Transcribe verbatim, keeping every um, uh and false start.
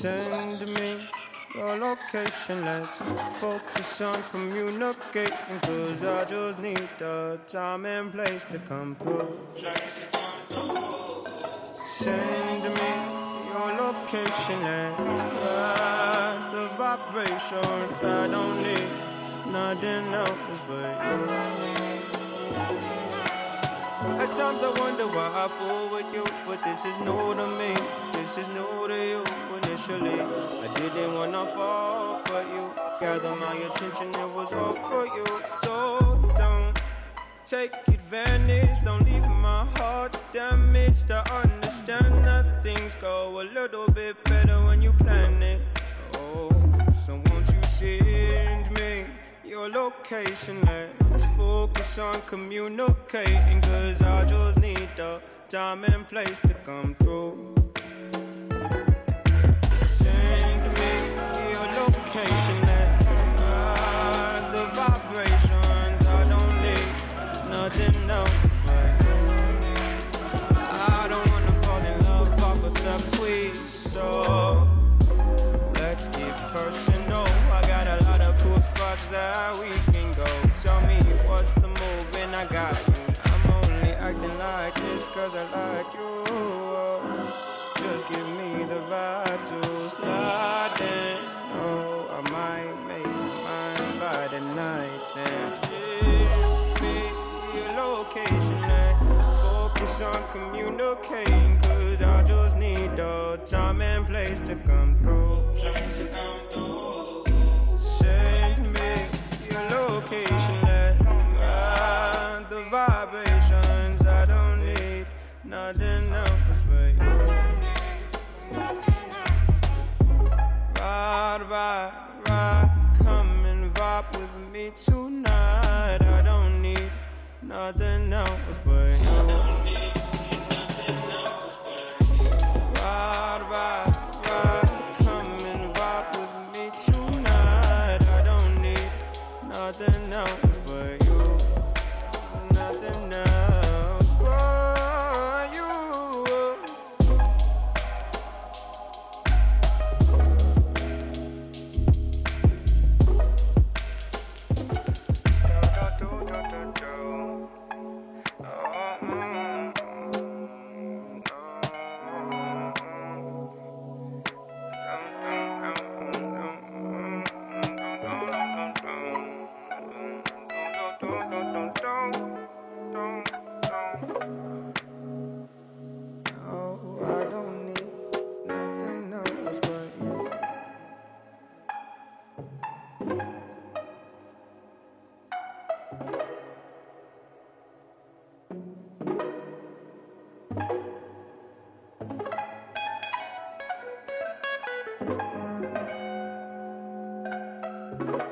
Send me your location, let's focus on communicating, cause I just need the time and place to come through. Send me your location, let's ride the vibrations. I don't need nothing else but you. At times I wonder why I fool with you, but this is new to me, this is new to you. Initially, I didn't wanna fall, but you gathered my attention, it was all for you. So don't take advantage, don't leave my heart damaged. I understand that things go a little bit better when you plan it. Oh, so won't you send me your location, let's focus on communicating, cause I just need the time and place to come through. Send me your location, let's ride the vibrations. I don't need nothing else but I don't wanna fall in love off of subtweet, so let's get personal. I got a lot of cool spots that we can go. Tell me what's the move and I got you. I'm only acting like this cause I like you. Just give me the vibe to slide in. Oh, I might make you mine by the night. Then send me your location, let's focus on communicating, cause I just need the time and place to come through. Send me your location, let's ride the vibrations. I don't need nothing else but you. Ride, ride, ride, come and vibe with me tonight. I don't need nothing else but you. Ride, ride, ride, come and vibe with me tonight. I don't need nothing else but you. Nothing else but you. Do, do, do, do, do. Oh, mm, mm, oh, I don't need nothing else but you. Thank you.